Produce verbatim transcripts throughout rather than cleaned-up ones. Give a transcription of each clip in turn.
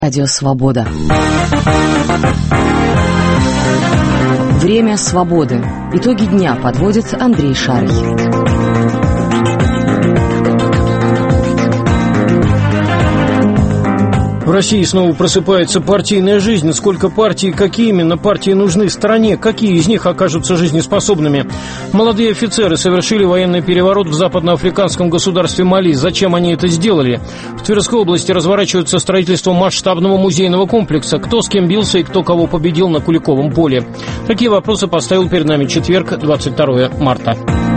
Радио Свобода. Время свободы. Итоги дня подводит Андрей Шарий. В России снова просыпается партийная жизнь. Сколько партий, какие именно партии нужны стране, какие из них окажутся жизнеспособными? Молодые офицеры совершили военный переворот в западноафриканском государстве Мали. Зачем они это сделали? В Тверской области разворачивается строительство масштабного музейного комплекса. Кто с кем бился и кто кого победил на Куликовом поле? Такие вопросы поставил перед нами четверг, двадцать второе марта.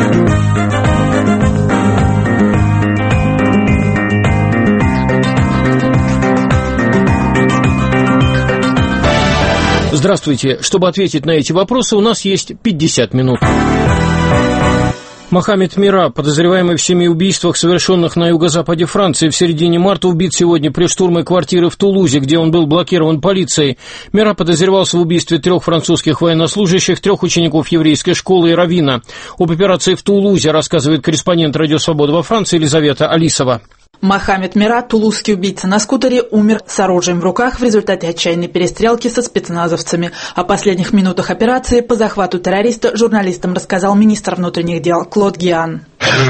Здравствуйте. Чтобы ответить на эти вопросы, у нас есть пятьдесят минут. Мохаммед Мира, подозреваемый в семи убийствах, совершенных на юго-западе Франции, в середине марта убит сегодня при штурме квартиры в Тулузе, где он был блокирован полицией. Мира подозревался в убийстве трех французских военнослужащих, трех учеников еврейской школы и раввина. Об операции в Тулузе рассказывает корреспондент «Радио Свобода» во Франции Елизавета Алисова. Мохаммед Мира, тулузский убийца на скутере, умер с оружием в руках в результате отчаянной перестрелки со спецназовцами. О последних минутах операции по захвату террориста журналистам рассказал министр внутренних дел Клод Гиан.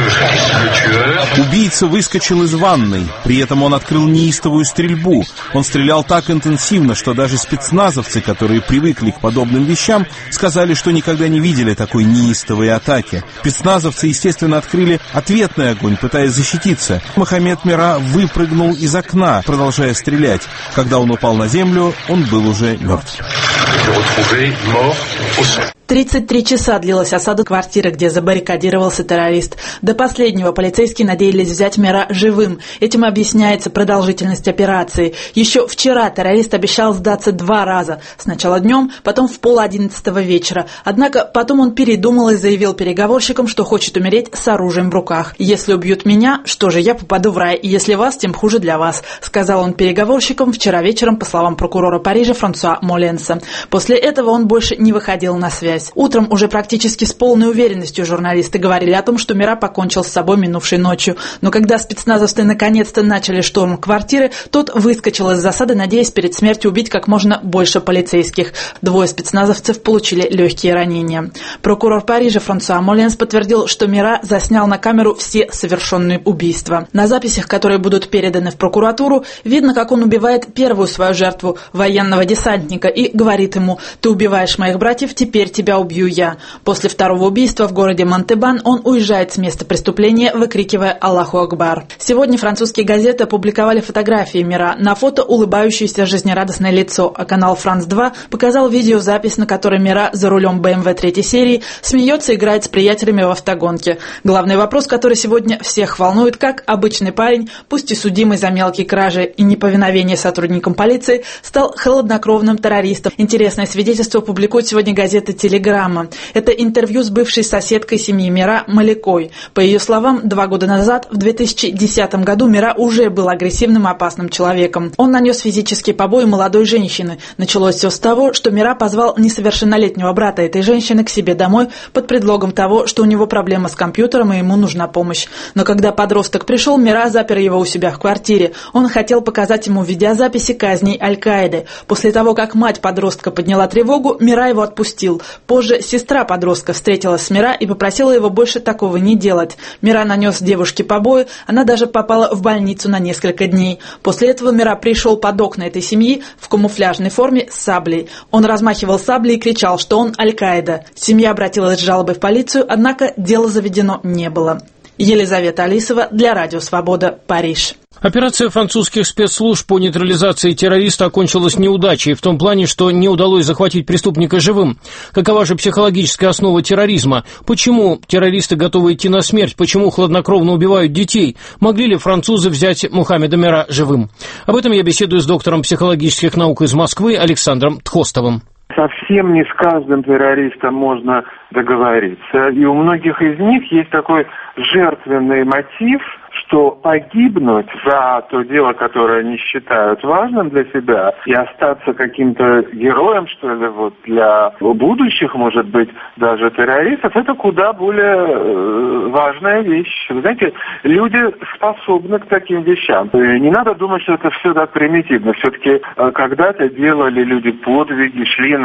Убийца выскочил из ванной, при этом он открыл неистовую стрельбу. Он стрелял так интенсивно, что даже спецназовцы, которые привыкли к подобным вещам, сказали, что никогда не видели такой неистовой атаки. Спецназовцы, естественно, открыли ответный огонь, пытаясь защититься. Мохаммед Мира выпрыгнул из окна, продолжая стрелять. Когда он упал на землю, он был уже мертв. тридцать три часа длилась осада квартиры, где забаррикадировался террорист. До последнего полицейские надеялись взять Мира живым. Этим объясняется продолжительность операции. Еще вчера террорист обещал сдаться два раза. Сначала днем, потом в пол одиннадцатого вечера. Однако потом он передумал и заявил переговорщикам, что хочет умереть с оружием в руках. «Если убьют меня, что же, я попаду в рай, и если вас, тем хуже для вас», сказал он переговорщикам вчера вечером, по словам прокурора Парижа Франсуа Моленса. После этого он больше не выходил на связь. Утром уже практически с полной уверенностью журналисты говорили о том, что Мира покончил с собой минувшей ночью. Но когда спецназовцы наконец-то начали штурм квартиры, тот выскочил из засады, надеясь перед смертью убить как можно больше полицейских. Двое спецназовцев получили легкие ранения. Прокурор Парижа Франсуа Моленс подтвердил, что Мира заснял на камеру все совершенные убийства. На записях, которые будут переданы в прокуратуру, видно, как он убивает первую свою жертву, военного десантника, и говорит ему: «Ты убиваешь моих братьев, теперь тебя убью я». После второго убийства в городе Монтебан он уезжает с места преступления, выкрикивая «Аллаху Акбар». Сегодня французские газеты опубликовали фотографии Мира. На фото улыбающееся жизнерадостное лицо, а канал Франс два показал видеозапись, на которой Мира за рулем бэ эм вэ третьей серии смеется и играет с приятелями в автогонке. Главный вопрос, который сегодня всех волнует: как обычный парень, пусть и судимый за мелкие кражи и неповиновение сотрудникам полиции, стал хладнокровным террористом. Интересное свидетельство публикует сегодня газета «Телеграмма». Это интервью с бывшей соседкой семьи Мира Маликой. По ее словам, два года назад, в две тысячи десятом году, Мира уже был агрессивным и опасным человеком. Он нанес физические побои молодой женщины. Началось все с того, что Мира позвал несовершеннолетнего брата этой женщины к себе домой под предлогом того, что у него проблема с компьютером и ему нужна помощь. Но когда подросток пришел, Мира запер его у себя в квартире. Он хотел показать ему видеозаписи казней Аль-Каиды. После того, как мать подростка подняла тревогу, Мира его отпустил. Позже сестра подростка встретилась с Мира и попросила его больше такого не делать. Мира нанес девушке побои, она даже попала в больницу на несколько дней. После этого Мира пришел под окна этой семьи в камуфляжной форме с саблей. Он размахивал саблей и кричал, что он Аль-Каида. Семья обратилась с жалобой в полицию, однако дело заведено не было. Елизавета Алисова для Радио Свобода, Париж. Операция французских спецслужб по нейтрализации террориста окончилась неудачей в том плане, что не удалось захватить преступника живым. Какова же психологическая основа терроризма? Почему террористы готовы идти на смерть? Почему хладнокровно убивают детей? Могли ли французы взять Мохаммеда Мира живым? Об этом я беседую с доктором психологических наук из Москвы Александром Тхостовым. Совсем не с каждым террористом можно договориться. И у многих из них есть такой жертвенный мотив, что погибнуть за то дело, которое они считают важным для себя, и остаться каким-то героем, что ли, вот для будущих, может быть, даже террористов, это куда более э, важная вещь. Вы знаете, люди способны к таким вещам. И не надо думать, что это все так примитивно. Все-таки э, когда-то делали люди подвиги, шли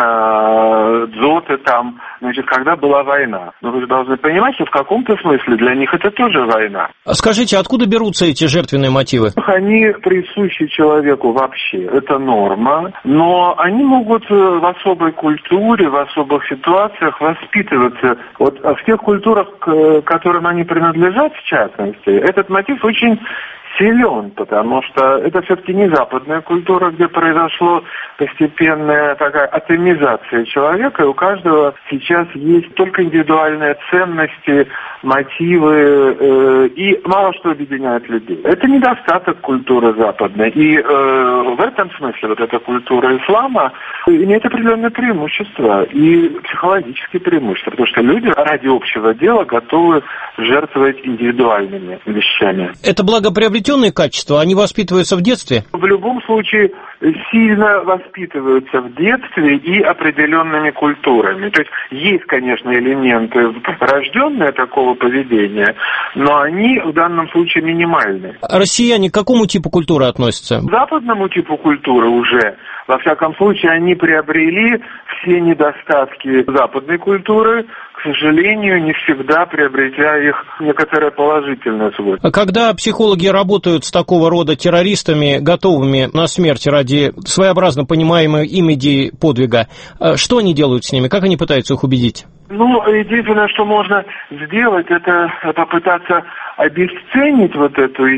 на дзоты там, значит, когда была война. Но вы же должны понимать, что в каком-то смысле для них это тоже война. Скажите, откуда берутся эти жертвенные мотивы? Они присущи человеку вообще, это норма, но они могут в особой культуре, в особых ситуациях воспитываться. Вот в тех культурах, к которым они принадлежат, в частности, этот мотив очень силен, потому что это все-таки не западная культура, где произошло постепенная такая атомизация человека, и у каждого сейчас есть только индивидуальные ценности, мотивы, э, и мало что объединяет людей. Это недостаток культуры западной, и э, в этом смысле вот эта культура ислама имеет определенное преимущество, и психологические преимущества, потому что люди ради общего дела готовы жертвовать индивидуальными вещами. Это благоприобретенные качества, они воспитываются в детстве? В любом случае сильно воспитываются в детстве и определенными культурами. То есть есть, конечно, элементы рожденные такого поведения, но они в данном случае минимальны. Россияне к какому типу культуры относятся? К западному типу культуры уже, во всяком случае, они приобрели все недостатки западной культуры, к сожалению, не всегда приобретя их некоторое положительное свойство. Когда психологи работают с такого рода террористами, готовыми на смерть ради своеобразно понимаемой им идеи подвига, что они делают с ними? Как они пытаются их убедить? Ну, единственное, что можно сделать, это попытаться обесценить вот эту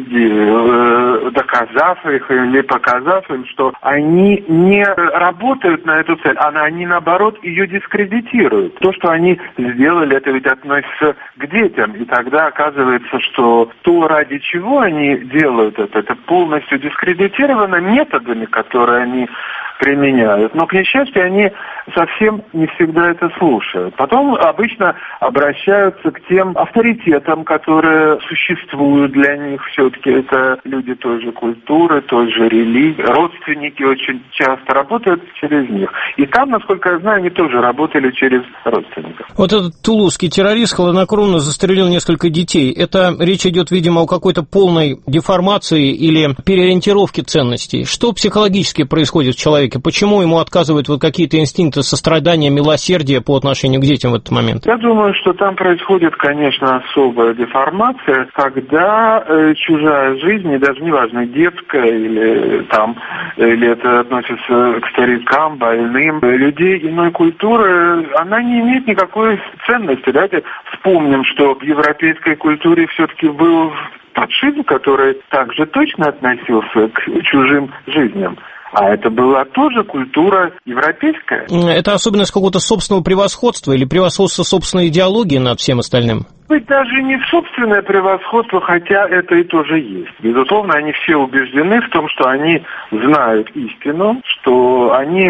идею, доказав их или показав им, что они не работают на эту цель, а они, наоборот, ее дискредитируют. То, что они сделали, это ведь относится к детям, и тогда оказывается, что то, ради чего они делают это, это полностью дискредитировано методами, которые они применяют. Но, к несчастью, они совсем не всегда это слушают. Потом обычно обращаются к тем авторитетам, которые существуют для них. Все-таки это люди той же культуры, той же религии. Родственники очень часто работают через них. И там, насколько я знаю, они тоже работали через родственников. Вот этот тулузский террорист хладнокровно застрелил несколько детей. Это речь идет, видимо, о какой-то полной деформации или переориентировке ценностей. Что психологически происходит в человеке? Почему ему отказывают вот какие-то инстинкты сострадания, милосердия по отношению к детям в этот момент? Я думаю, что там происходит, конечно, особая деформация, когда э, чужая жизнь, и даже неважно, детская или там, или это относится к старикам, больным, людей иной культуры, она не имеет никакой ценности. Давайте вспомним, что в европейской культуре все-таки был фашизм, который также точно относился к чужим жизням. А это была тоже культура европейская. Это особенность какого-то собственного превосходства или превосходства собственной идеологии над всем остальным? Быть даже не собственное превосходство, хотя это и тоже есть. Безусловно, они все убеждены в том, что они знают истину, что они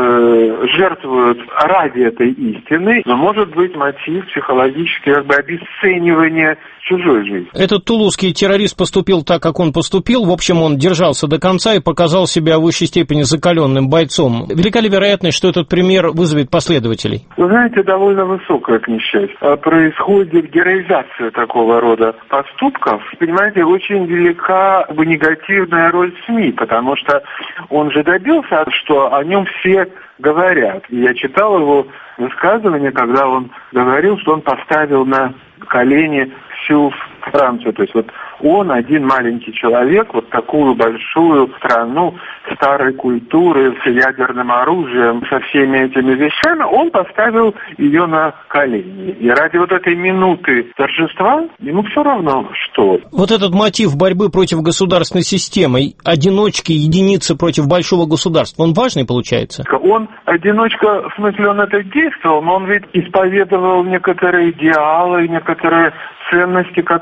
э, жертвуют ради этой истины, но может быть мотив психологический, как бы обесценивание чужой жизни. Этот тулузский террорист поступил так, как он поступил. В общем, он держался до конца и показал себя в высшей степени закаленным бойцом. Велика ли вероятность, что этот пример вызовет последователей? Вы знаете, довольно высокая, к несчастью. Происходит героизация такого рода поступков. Понимаете, очень велика бы негативная роль СМИ, потому что он же добился, что о нем все говорят. И я читал его высказывание, когда он говорил, что он поставил на колени всю Францию. То есть вот он, один маленький человек, вот такую большую страну старой культуры, с ядерным оружием, со всеми этими вещами, он поставил ее на колени. И ради вот этой минуты торжества ему все равно, что. Вот этот мотив борьбы против государственной системы, одиночки, единицы против большого государства, он важный получается? Он одиночка, в смысле, он это действовал, но он ведь исповедовал некоторые идеалы, некоторые ценности, которые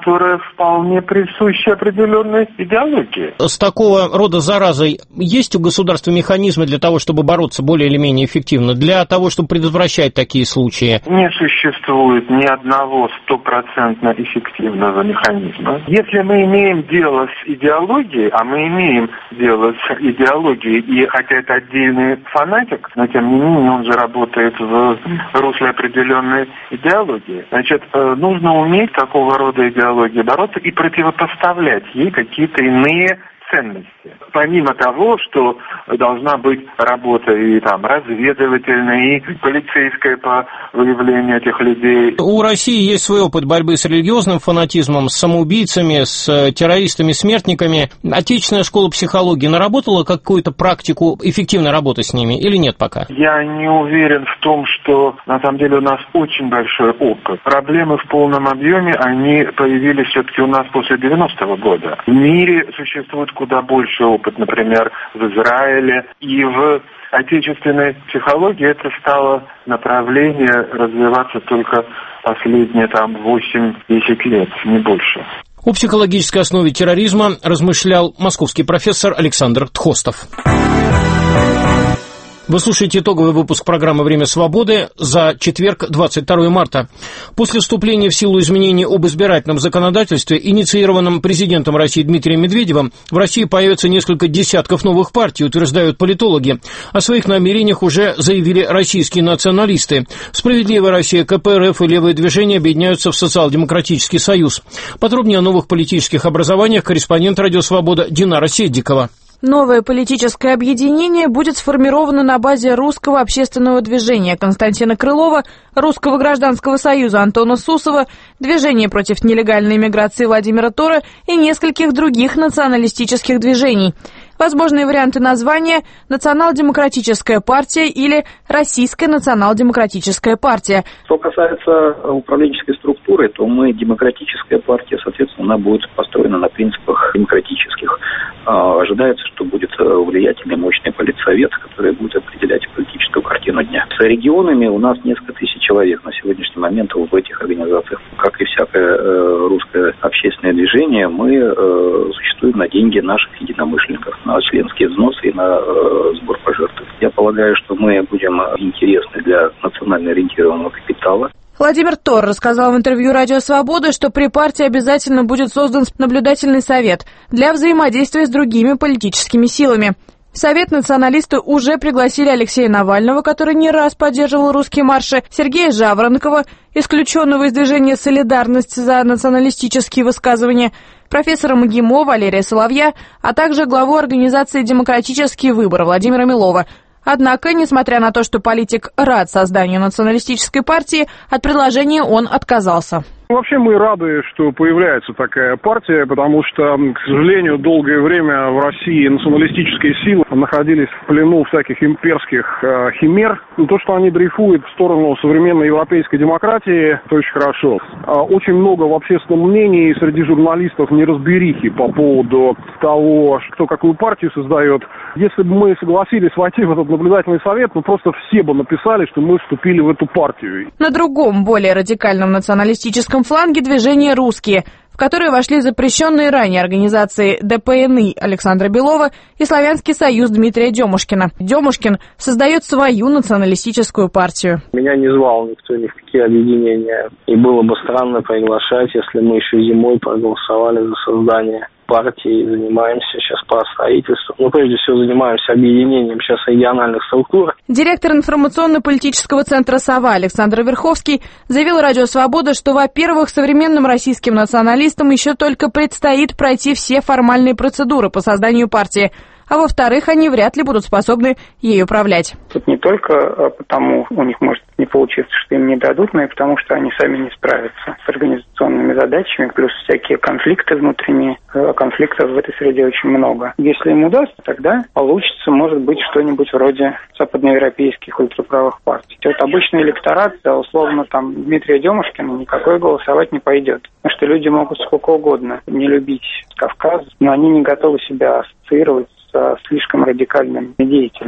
которая вполне присуща определенной идеологии. С такого рода заразой есть у государства механизмы для того, чтобы бороться более или менее эффективно, для того, чтобы предотвращать такие случаи? Не существует ни одного стопроцентно эффективного механизма. Если мы имеем дело с идеологией, а мы имеем дело с идеологией, и хотя это отдельный фанатик, но тем не менее он же работает в русле определенной идеологии. Значит, нужно уметь такого рода идеологии бороться и противопоставлять ей какие-то иные ценности. Помимо того, что должна быть работа и там разведывательная, и полицейская по выявлению этих людей. У России есть свой опыт борьбы с религиозным фанатизмом, с самоубийцами, с террористами, смертниками. Отечественная школа психологии наработала какую-то практику эффективной работы с ними или нет пока? Я не уверен в том, что на самом деле у нас очень большой опыт. Проблемы в полном объеме, они появились все-таки у нас после девяностого года. В мире существует куда больше опыт, например, в Израиле, и в отечественной психологии это стало направление развиваться только последние там восемь-десять лет, не больше. О психологической основе терроризма размышлял московский профессор Александр Тхостов. Вы слушаете итоговый выпуск программы «Время свободы» за четверг, двадцать второго марта. После вступления в силу изменений об избирательном законодательстве, инициированном президентом России Дмитрием Медведевым, в России появится несколько десятков новых партий, утверждают политологи. О своих намерениях уже заявили российские националисты. «Справедливая Россия», ка пэ эр эф и «Левые движения» объединяются в Социал-демократический союз. Подробнее о новых политических образованиях корреспондент «Радио Свобода» Динара Седдикова. Новое политическое объединение будет сформировано на базе Русского общественного движения Константина Крылова, Русского гражданского союза Антона Сусова, Движения против нелегальной миграции Владимира Тора и нескольких других националистических движений. Возможные варианты названия – Национал-демократическая партия или Российская национал-демократическая партия. Что касается управленческой структуры, то мы демократическая партия, соответственно, она будет построена на принципах демократических. Ожидается, что будет влиятельный, мощный политсовет, который будет определять политическую картину дня. С регионами у нас несколько тысяч человек на сегодняшний момент в этих организациях. Как и всякое русское общественное движение, мы существуем на деньги наших единомышленников, на членские взносы и на э, сбор пожертвований. Я полагаю, что мы будем интересны для национально ориентированного капитала. Владимир Тор рассказал в интервью «Радио Свобода», что при партии обязательно будет создан наблюдательный совет для взаимодействия с другими политическими силами. В Совет националисты уже пригласили Алексея Навального, который не раз поддерживал русские марши, Сергея Жаворонкова, исключенного из движения «Солидарность» за националистические высказывания, профессора МГИМО Валерия Соловья, а также главу организации «Демократический выбор» Владимира Милова. Однако, несмотря на то, что политик рад созданию националистической партии, от предложения он отказался. Вообще мы рады, что появляется такая партия, потому что, к сожалению, долгое время в России националистические силы находились в плену всяких имперских э, химер. Но то, что они дрейфуют в сторону современной европейской демократии, это очень хорошо. А очень много в общественном мнении среди журналистов неразберихи по поводу того, кто какую партию создает. Если бы мы согласились войти в этот наблюдательный совет, ну просто все бы написали, что мы вступили в эту партию. На другом, более радикальном националистическом фланге движения «Русские», в которые вошли запрещенные ранее организации дэ пэ эн и Александра Белова и Славянский союз Дмитрия Демушкина. Демушкин создает свою националистическую партию. Меня не звал никто ни в какие объединения. И было бы странно приглашать, если мы еще зимой проголосовали за создание партии, занимаемся сейчас по строительству. Ну, прежде всего, занимаемся объединением сейчас региональных структур. Директор информационно-политического центра «Сова» Александр Верховский заявил «Радио Свобода», что, во-первых, современным российским националистам еще только предстоит пройти все формальные процедуры по созданию партии, а во-вторых, они вряд ли будут способны ей управлять. Тут не только потому у них может не получиться, что им не дадут, но и потому, что они сами не справятся с организационными задачами, плюс всякие конфликты внутренние. Конфликтов в этой среде очень много. Если им удастся, тогда получится, может быть, что-нибудь вроде западноевропейских ультраправых партий. Вот обычный электорат, да, условно, там, Дмитрия Демушкина никакой голосовать не пойдет. Потому что люди могут сколько угодно не любить Кавказ, но они не готовы себя ассоциировать со слишком радикальными деятелями.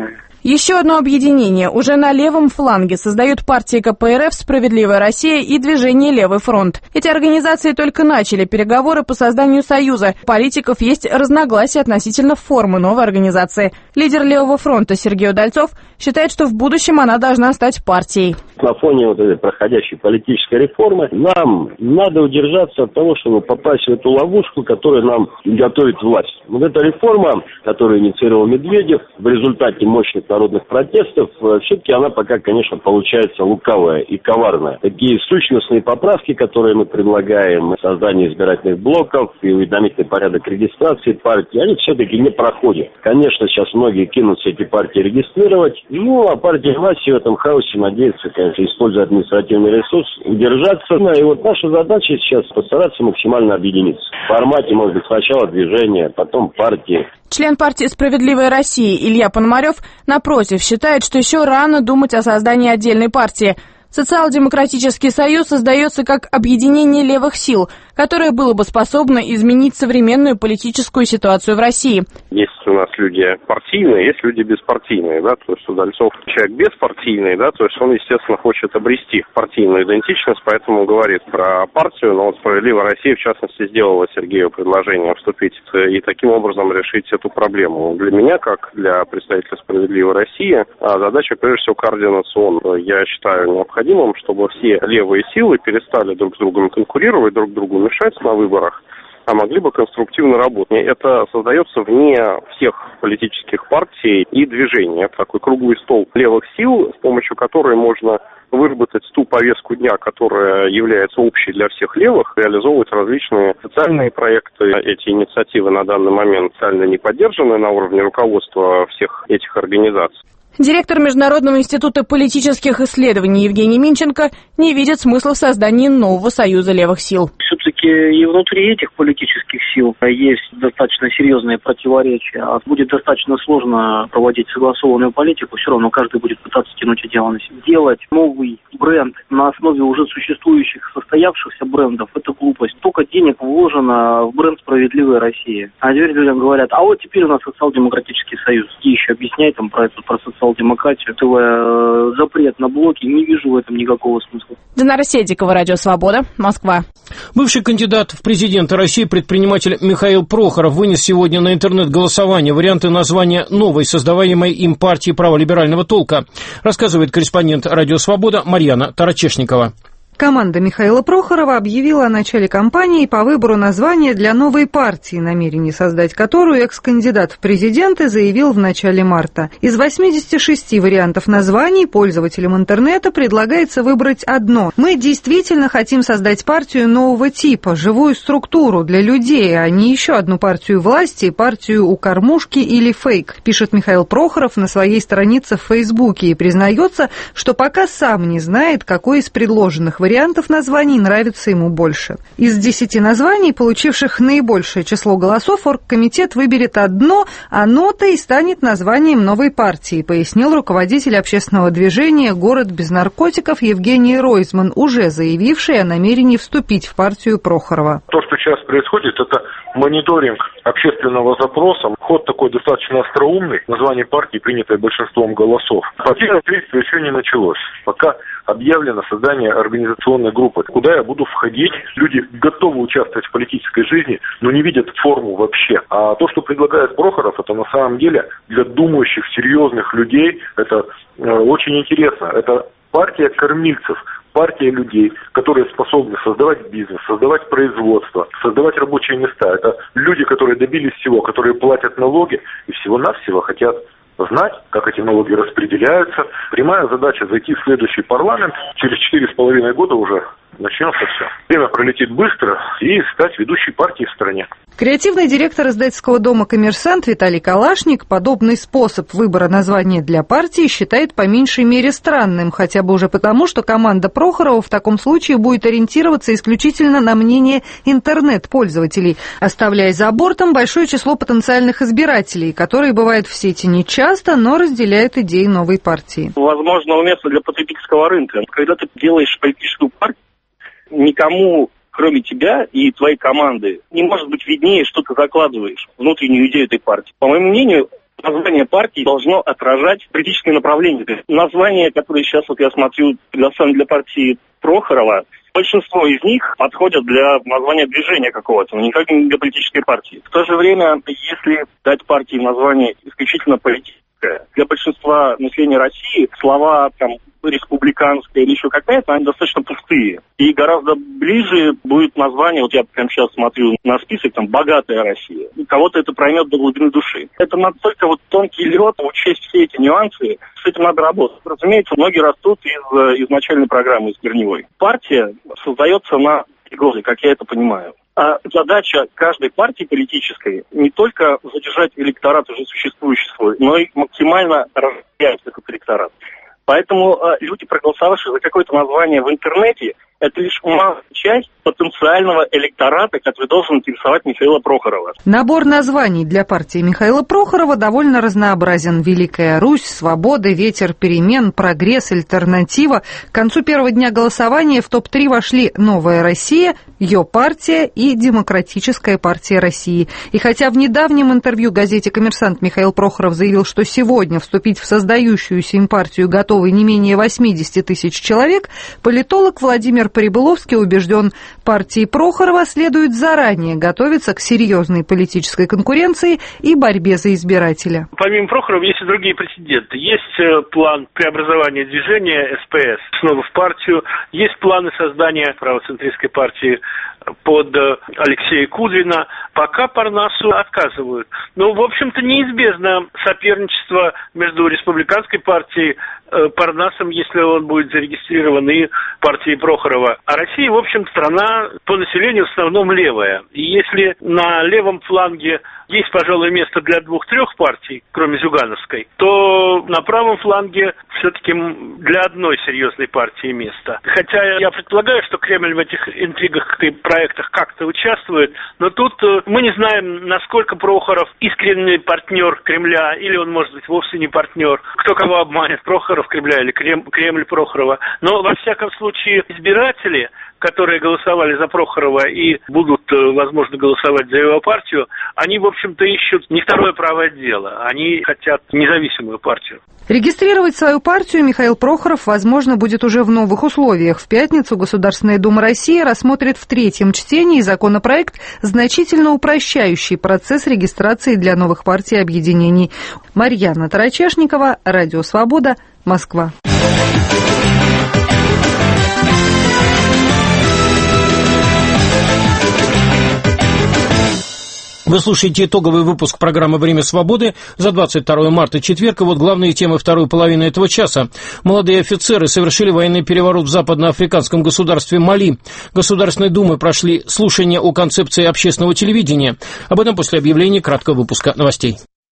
Еще одно объединение уже на левом фланге создают партии ка пэ эр эф «Справедливая Россия» и движение «Левый фронт». Эти организации только начали переговоры по созданию союза. У политиков есть разногласия относительно формы новой организации. Лидер «Левого фронта» Сергей Удальцов считает, что в будущем она должна стать партией. На фоне вот этой проходящей политической реформы нам надо удержаться от того, чтобы попасть в эту ловушку, которую нам готовит власть. Вот эта реформа, которую инициировал Медведев, в результате мощных народных протестов, все-таки она пока, конечно, получается лукавая и коварная. Такие сущностные поправки, которые мы предлагаем, создание избирательных блоков и уведомительный порядок регистрации партий, они все-таки не проходят. Конечно, сейчас многие кинутся эти партии регистрировать, ну, а партия власти в этом хаосе надеется, конечно, используя административный ресурс, удержаться. Ну, и вот наша задача сейчас постараться максимально объединиться. В формате, может быть, сначала движения, потом партии. Член партии «Справедливая Россия» Илья Пономарев, напротив, считает, что еще рано думать о создании отдельной партии. Социал-демократический союз создается как объединение левых сил, которое было бы способно изменить современную политическую ситуацию в России. Есть у нас люди партийные, есть люди беспартийные, да, то есть Удальцов человек беспартийный, да, то есть он, естественно, хочет обрести партийную идентичность, поэтому говорит про партию, но вот «Справедливая Россия», в частности, сделала Сергею предложение вступить и таким образом решить эту проблему. Для меня, как для представителя «Справедливой России», задача, прежде всего, координационная. Я считаю необходимым, чтобы все левые силы перестали друг с другом конкурировать, друг другу мешать на выборах, а могли бы конструктивно работать. Это создается вне всех политических партий и движений. Это такой круглый стол левых сил, с помощью которой можно выработать ту повестку дня, которая является общей для всех левых, реализовывать различные социальные проекты. Эти инициативы на данный момент социально не поддержаны на уровне руководства всех этих организаций. Директор Международного института политических исследований Евгений Минченко не видит смысла в создании нового союза левых сил. Все-таки и внутри этих политических сил есть достаточно серьезные противоречия. Будет достаточно сложно проводить согласованную политику, все равно каждый будет пытаться тянуть дело на себя. Делать новый бренд на основе уже существующих, состоявшихся брендов – это глупость. Только денег вложено в бренд «Справедливая Россия». А теперь людям говорят, а вот теперь у нас социал-демократический союз. И еще объясняют там про это, про социал-демократию. Это э, запрет на блоки, не вижу в этом никакого смысла. Динара Седикова, Радио Свобода, Москва. Бывший кандидат в президенты России, предприниматель Михаил Прохоров вынес сегодня на интернет-голосование варианты названия новой создаваемой им партии праволиберального толка, рассказывает корреспондент Радио Свобода Марьяна Тарачешникова. Команда Михаила Прохорова объявила о начале кампании по выбору названия для новой партии, намерение создать которую экс-кандидат в президенты заявил в начале марта. Из восьмидесяти шести вариантов названий пользователям интернета предлагается выбрать одно. Мы действительно хотим создать партию нового типа, живую структуру для людей, а не еще одну партию власти, партию у кормушки или фейк, пишет Михаил Прохоров на своей странице в Фейсбуке и признается, что пока сам не знает, какой из предложенных вариантов названий нравится ему больше. Из десяти названий, получивших наибольшее число голосов, оргкомитет выберет одно, оно-то и станет названием новой партии, пояснил руководитель общественного движения «Город без наркотиков» Евгений Ройзман, уже заявивший о намерении вступить в партию Прохорова. То, что сейчас происходит, это мониторинг общественного запроса. Ход такой достаточно остроумный. Название партии, принятое большинством голосов. Партийное строительство еще не началось. Пока объявлено создание организационной группы, куда я буду входить. Люди готовы участвовать в политической жизни, но не видят форму вообще. А то, что предлагает Прохоров, это на самом деле для думающих, серьезных людей, это э, очень интересно. Это партия кормильцев, партия людей, которые способны создавать бизнес, создавать производство, создавать рабочие места. Это люди, которые добились всего, которые платят налоги и всего-навсего хотят знать, как эти налоги распределяются. Прямая задача зайти в следующий парламент. Через четыре с половиной года уже начнется все. Время пролетит быстро и стать ведущей партией в стране. Креативный директор издательского дома «Коммерсант» Виталий Калашник подобный способ выбора названия для партии считает по меньшей мере странным, хотя бы уже потому, что команда Прохорова в таком случае будет ориентироваться исключительно на мнение интернет-пользователей, оставляя за бортом большое число потенциальных избирателей, которые бывают в сети нечасто, но разделяют идеи новой партии. Возможно, уместно для потребительского рынка. Когда ты делаешь политическую партию, никому, кроме тебя и твоей команды, не может быть виднее, что ты закладываешь, внутреннюю идею этой партии. По моему мнению, название партии должно отражать политическое направление. То есть название, которое сейчас, вот я смотрю, предоставлено для партии Прохорова, большинство из них подходят для названия движения какого-то, но никак не для политической партии. В то же время, если дать партии название исключительно политическое, для большинства населения России слова там республиканская или еще какая-то, они достаточно пустые. И гораздо ближе будет название, вот я прямо сейчас смотрю на список, там, «Богатая Россия». И кого-то это проймет до глубины души. Это настолько вот тонкий лед, учесть все эти нюансы, с этим надо работать. Разумеется, многие растут из изначальной программы, из корневой. Партия создается на годы, как я это понимаю. А задача каждой партии политической не только задержать электорат уже существующий свой, но и максимально расширять этот электорат. Поэтому э, люди, проголосовавшие за какое-то название в интернете, это лишь малая часть потенциального электората, который должен интересовать Михаила Прохорова. Набор названий для партии Михаила Прохорова довольно разнообразен. «Великая Русь», «Свобода», «Ветер перемен», «Прогресс», «Альтернатива». К концу первого дня голосования в топ три вошли «Новая Россия», «Ее партия» и «Демократическая партия России». И хотя в недавнем интервью газете «Коммерсант» Михаил Прохоров заявил, что сегодня вступить в создающуюся им партию готовы не менее восемьдесят тысяч человек, политолог Владимир Прибыловский убежден, партии Прохорова следует заранее готовиться к серьезной политической конкуренции и борьбе за избирателя. Помимо Прохорова есть и другие претенденты. Есть план преобразования движения СПС снова в партию, есть планы создания правоцентристской партии под Алексея Кудрина. Пока Парнасу отказывают. Но, в общем-то, неизбежно соперничество между республиканской партией Парнасом, если он будет зарегистрирован, и партией Прохорова. А Россия, в общем, страна по населению в основном левая. И если на левом фланге есть, пожалуй, место для двух-трех партий, кроме Зюгановской, то на правом фланге все-таки для одной серьезной партии место. Хотя я предполагаю, что Кремль в этих интригах и проектах как-то участвует, но тут мы не знаем, насколько Прохоров искренний партнер Кремля, или он, может быть, вовсе не партнер. Кто кого обманет, Прохоров Кремля или Кремль Прохорова. Но, во всяком случае, избиратели, которые голосовали за Прохорова и будут, возможно, голосовать за его партию, они, в общем-то, ищут не второе правое дело, они хотят независимую партию. Регистрировать свою партию Михаил Прохоров, возможно, будет уже в новых условиях. В пятницу Государственная Дума России рассмотрит в третьем чтении законопроект, значительно упрощающий процесс регистрации для новых партий и объединений. Марьяна Тарачешникова, Радио Свобода, Москва. Вы слушаете итоговый выпуск программы «Время свободы» за двадцать второе марта, четверг. И вот главные темы второй половины этого часа. Молодые офицеры совершили военный переворот в западноафриканском государстве Мали. Государственной Думы прошли слушания о концепции общественного телевидения. Об этом после объявления краткого выпуска новостей.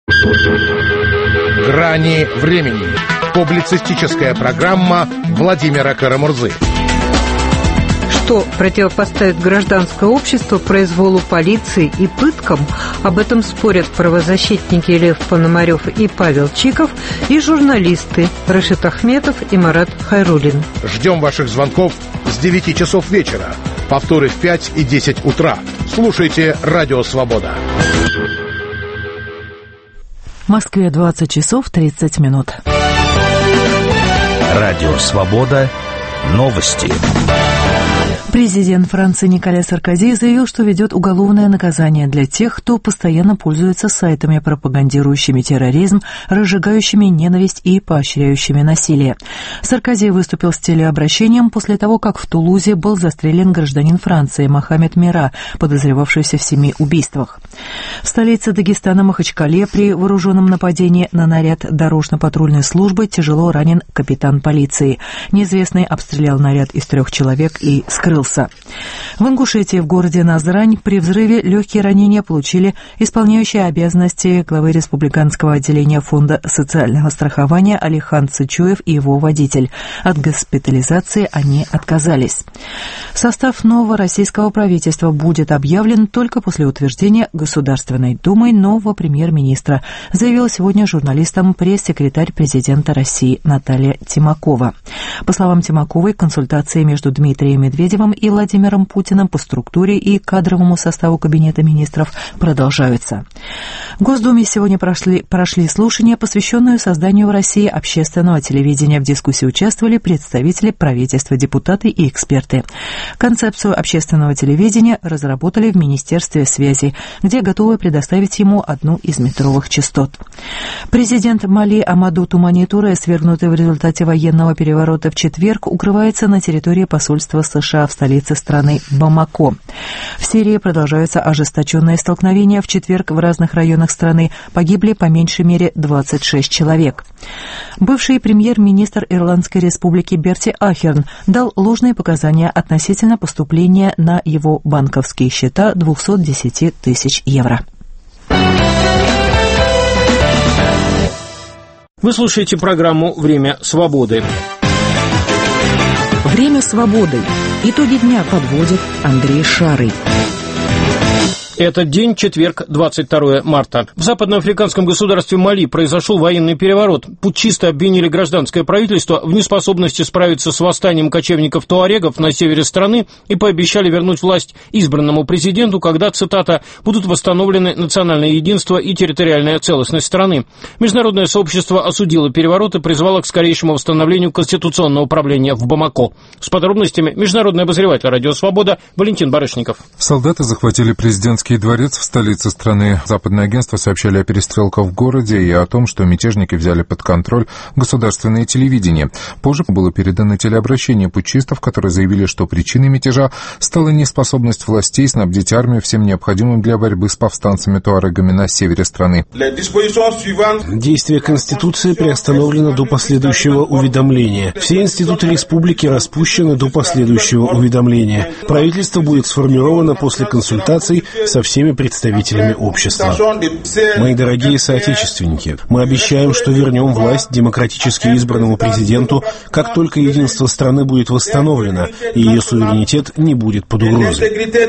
«Грани времени». Публицистическая программа Владимира Карамурзы. Что противопоставит гражданское общество произволу полиции и пыткам? Об этом спорят правозащитники Лев Пономарев и Павел Чиков и журналисты Рашид Ахметов и Марат Хайруллин. Ждем ваших звонков с девяти часов вечера. Повторы в пять и десять утра. Слушайте «Радио Свобода». В Москве двадцать часов тридцать минут. Радио Свобода. Новости. Президент Франции Николя Саркози заявил, что ведет уголовное наказание для тех, кто постоянно пользуется сайтами, пропагандирующими терроризм, разжигающими ненависть и поощряющими насилие. Саркози выступил с телеобращением после того, как в Тулузе был застрелен гражданин Франции Мохаммед Мира, подозревавшийся в семи убийствах. В столице Дагестана Махачкале при вооруженном нападении на наряд дорожно-патрульной службы тяжело ранен капитан полиции. Неизвестный обстрелял наряд из трех человек и скрылся. В Ингушетии в городе Назрань при взрыве легкие ранения получили исполняющие обязанности главы республиканского отделения Фонда социального страхования Алихан Цычуев и его водитель. От госпитализации они отказались. Состав нового российского правительства будет объявлен только после утверждения Государственной Думой нового премьер-министра, заявила сегодня журналистам пресс-секретарь президента России Наталья Тимакова. По словам Тимаковой, консультации между Дмитрием Медведевым Медведевым и Владимиром Путиным по структуре и кадровому составу Кабинета министров продолжаются. В Госдуме сегодня прошли, прошли слушания, посвященные созданию в России общественного телевидения. В дискуссии участвовали представители правительства, депутаты и эксперты. Концепцию общественного телевидения разработали в Министерстве связи, где готовы предоставить ему одну из метровых частот. Президент Мали Амаду Тумани Туре, свергнутый в результате военного переворота в четверг, укрывается на территории посольства США в столице страны Бамако. В Сирии продолжаются ожесточенные столкновения. В четверг в разных районах страны погибли по меньшей мере двадцать шесть человек. Бывший премьер-министр Ирландской республики Берти Ахерн дал ложные показания относительно поступления на его банковские счета двухсот десяти тысяч евро. Вы слушаете программу «Время свободы». Время свободы. Итоги дня подводит Андрей Шарый. Это день, четверг, двадцать второе марта. В западноафриканском государстве Мали произошел военный переворот. Путчисты обвинили гражданское правительство в неспособности справиться с восстанием кочевников-туарегов на севере страны и пообещали вернуть власть избранному президенту, когда, цитата, «будут восстановлены национальное единство и территориальная целостность страны». Международное сообщество осудило переворот и призвало к скорейшему восстановлению конституционного управления в Бамако. С подробностями международный обозреватель «Радио Свобода» Валентин Барышников. Солдаты захватили президентский дворец в столице страны. Западные агентства сообщали о перестрелках в городе и о том, что мятежники взяли под контроль государственное телевидение. Позже было передано телеобращение путчистов, которые заявили, что причиной мятежа стала неспособность властей снабдить армию всем необходимым для борьбы с повстанцами-туарегами на севере страны. Действие Конституции приостановлено до последующего уведомления. Все институты республики распущены до последующего уведомления. Правительство будет сформировано после консультаций со всеми представителями общества. Мои дорогие соотечественники, мы обещаем, что вернем власть демократически избранному президенту, как только единство страны будет восстановлено и ее суверенитет не будет под угрозой.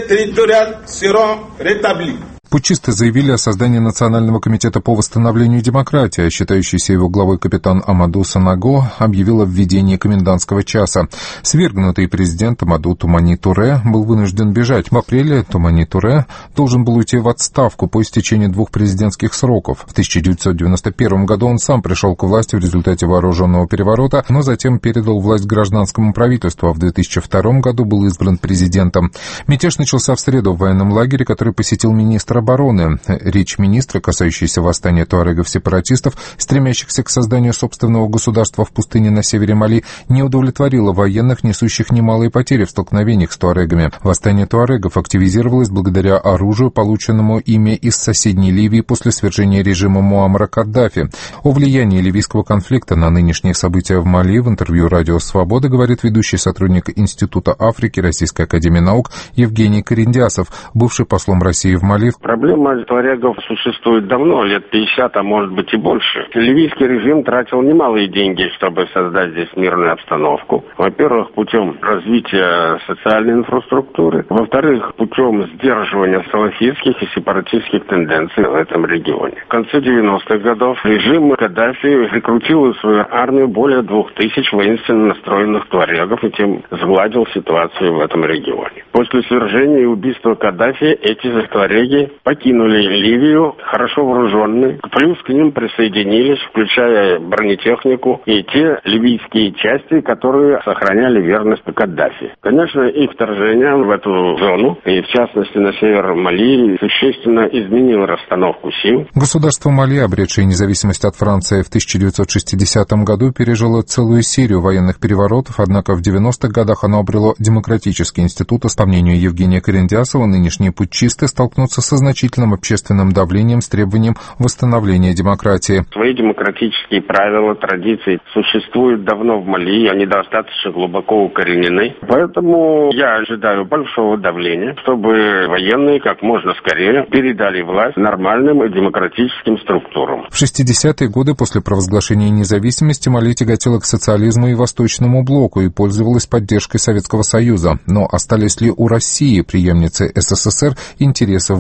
Путчисты заявили о создании Национального комитета по восстановлению демократии, а считающийся его главой капитан Амаду Санаго объявил о введении комендантского часа. Свергнутый президент Амаду Тумани Туре был вынужден бежать. В апреле Тумани Туре должен был уйти в отставку по истечении двух президентских сроков. В тысяча девятьсот девяносто первом году он сам пришел к власти в результате вооруженного переворота, но затем передал власть гражданскому правительству, а в две тысячи втором году был избран президентом. Мятеж начался в среду в военном лагере, который посетил министр обороны. Речь министра, касающаяся восстания туарегов-сепаратистов, стремящихся к созданию собственного государства в пустыне на севере Мали, не удовлетворила военных, несущих немалые потери в столкновениях с туарегами. Восстание туарегов активизировалось благодаря оружию, полученному ими из соседней Ливии после свержения режима Муаммара Каддафи. О влиянии ливийского конфликта на нынешние события в Мали в интервью «Радио Свобода» говорит ведущий сотрудник Института Африки Российской академии наук Евгений Кариндясов, бывший послом России в Мали. Проблема туарегов существует давно, лет пятьдесят, а может быть и больше. Ливийский режим тратил немалые деньги, чтобы создать здесь мирную обстановку. Во-первых, путем развития социальной инфраструктуры. Во-вторых, путем сдерживания салафистских и сепаратистских тенденций в этом регионе. В конце девяностых годов режим Каддафи рекрутил в свою армию более двух тысяч воинственно настроенных туарегов и тем сгладил ситуацию в этом регионе. После свержения и убийства Каддафи эти туареги покинули Ливию, хорошо вооруженные, плюс к ним присоединились, включая бронетехнику, и те ливийские части, которые сохраняли верность Каддафи. Конечно, их вторжение в эту зону, и в частности на север Мали, существенно изменило расстановку сил. Государство Мали, обретшее независимость от Франции в тысяча девятьсот шестидесятом году, пережило целую серию военных переворотов, однако в девяностых годах оно обрело демократический институт. По мнению Евгения Кариндясова, нынешние путчисты столкнутся со значительным общественным давлением с требованием восстановления демократии. Свои демократические правила, традиции существуют давно в Мали, они достаточно глубоко укоренены. Поэтому я ожидаю большого давления, чтобы военные как можно скорее передали власть нормальным и демократическим структурам. В шестидесятые годы после провозглашения независимости Мали тяготела к социализму и Восточному блоку и пользовалась поддержкой Советского Союза. Но остались ли у России, преемницы СССР, интересы в Мали?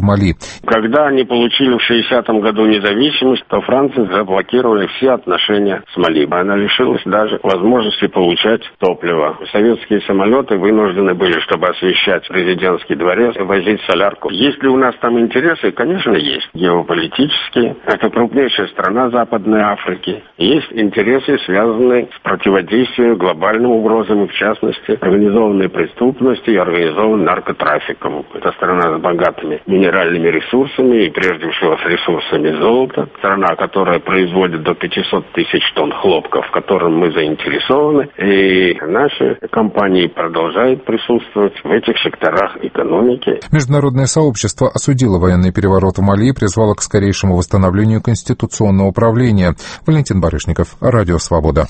Когда они получили в шестидесятом году независимость, то Франция заблокировали все отношения с Мали. Она лишилась даже возможности получать топливо. Советские самолеты вынуждены были, чтобы освещать президентский дворец, возить солярку. Есть ли у нас там интересы? Конечно, есть. Геополитические. Это крупнейшая страна Западной Африки. Есть интересы, связанные с противодействием глобальным угрозам, в частности, организованной преступности и организованным наркотрафиком. Это страна с богатыми минеральными ресурсами и, прежде всего, с ресурсами золота. Страна, которая производит до пятьсот тысяч тонн хлопка, в котором мы заинтересованы. И наши компании продолжают присутствовать в этих секторах экономики. Международное сообщество осудило военный переворот в Мали и призвало к скорейшему восстановлению конституционного управления. Валентин Барышников, Радио Свобода.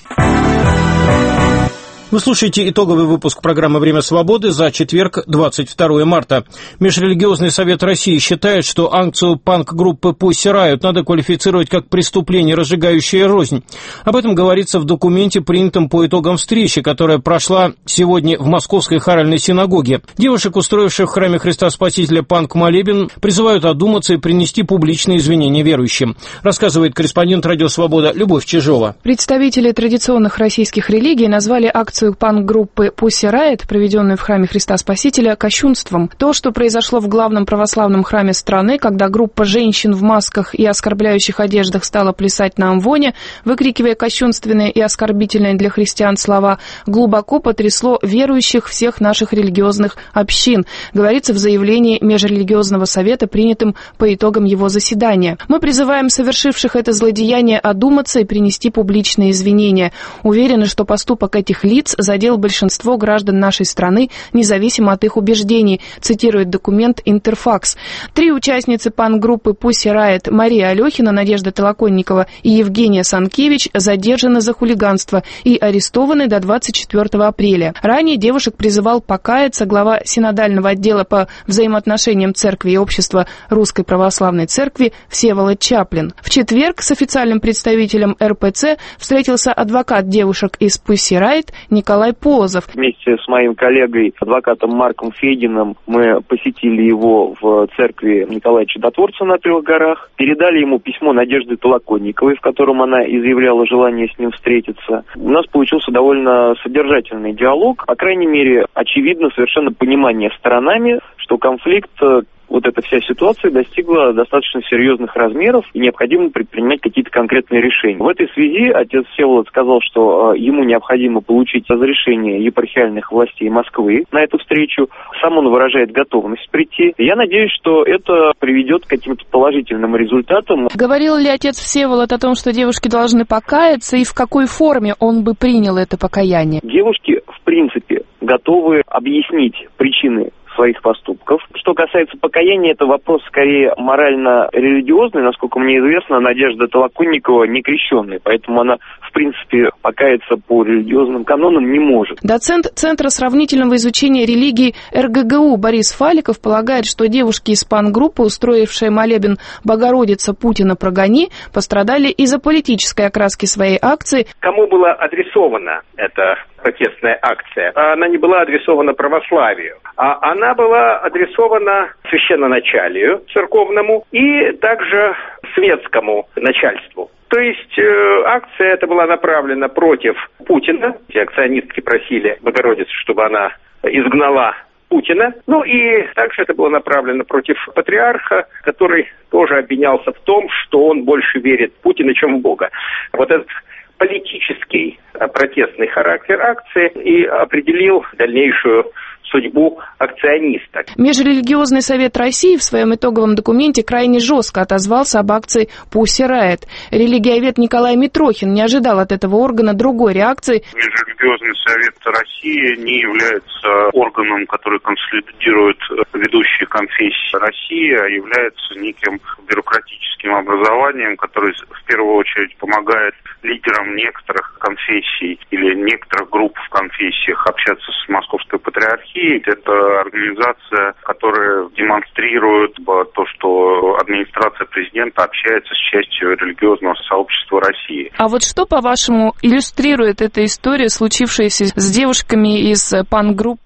Вы слушаете итоговый выпуск программы «Время свободы» за четверг, двадцать второе марта. Межрелигиозный совет России считает, что акцию панк-группы «Pussy Riot» надо квалифицировать как преступление, разжигающее рознь. Об этом говорится в документе, принятом по итогам встречи, которая прошла сегодня в Московской хоральной синагоге. Девушек, устроивших в храме Христа Спасителя панк-молебен, призывают одуматься и принести публичные извинения верующим. Рассказывает корреспондент «Радио Свобода» Любовь Чижова. Представители традиционных российских религий назвали акцию панк-группы Pussy Riot, проведенную в храме Христа Спасителя, кощунством. То, что произошло в главном православном храме страны, когда группа женщин в масках и оскорбляющих одеждах стала плясать на амвоне, выкрикивая кощунственные и оскорбительные для христиан слова, глубоко потрясло верующих всех наших религиозных общин, говорится в заявлении Межрелигиозного совета, принятым по итогам его заседания. Мы призываем совершивших это злодеяние одуматься и принести публичные извинения. Уверены, что поступок этих лиц задел большинство граждан нашей страны, независимо от их убеждений, цитирует документ «Интерфакс». Три участницы панк-группы Pussy Riot, Мария Алехина, Надежда Толоконникова и Евгения Санкевич, задержаны за хулиганство и арестованы до двадцать четвёртого апреля. Ранее девушек призывал покаяться глава синодального отдела по взаимоотношениям церкви и общества Русской Православной Церкви Всеволод Чаплин. В четверг с официальным представителем эр пэ цэ встретился адвокат девушек из Pussy Riot Николай Полозов. Вместе с моим коллегой, адвокатом Марком Фединым, мы посетили его в церкви Николая Чудотворца на Трех горах, передали ему письмо Надежды Толоконниковой, в котором она изъявляла желание с ним встретиться. У нас получился довольно содержательный диалог, по крайней мере, очевидно совершенно понимание сторонами, что конфликт, вот эта вся ситуация достигла достаточно серьезных размеров и необходимо предпринимать какие-то конкретные решения. В этой связи отец Всеволод сказал, что э, ему необходимо получить разрешение епархиальных властей Москвы на эту встречу. Сам он выражает готовность прийти. Я надеюсь, что это приведет к каким-то положительным результатам. Говорил ли отец Всеволод о том, что девушки должны покаяться, и в какой форме он бы принял это покаяние? Девушки, в принципе, готовы объяснить причины своих поступков. Что касается покаяния, это вопрос скорее морально-религиозный. Насколько мне известно, Надежда Толоконникова не крещенная, поэтому она, в принципе, покаяться по религиозным канонам не может. Доцент Центра сравнительного изучения религий эр гэ гэ у Борис Фаликов полагает, что девушки из панк-группы, устроившие молебен «Богородица, Путина прогони», пострадали из-за политической окраски своей акции. Кому была адресована эта протестная акция? Она не была адресована православию, а она была адресована священноначалию церковному и также светскому начальству. То есть э, акция эта была направлена против Путина. Те акционистки просили Богородицу, чтобы она изгнала Путина. Ну и также это было направлено против патриарха, который тоже обвинялся в том, что он больше верит в Путина, чем в Бога. Вот этот политический протестный характер акции и определил дальнейшую судьбу акциониста. Межрелигиозный совет России в своем итоговом документе крайне жестко отозвался об акции Pussy Riot. Религиовед Николай Митрохин не ожидал от этого органа другой реакции. Межрелигиозный совет России не является органом, который консолидирует ведущие конфессии России, а является неким бюрократическим образованием, которое в первую очередь помогает лидерам некоторых конфессий или некоторых групп в конфессиях общаться с Московской патриархией. Это организация, которая демонстрирует то, что администрация президента общается с частью религиозного сообщества России. А вот что, по-вашему, иллюстрирует эта история, случившаяся с девушками из панк-группы? Pussy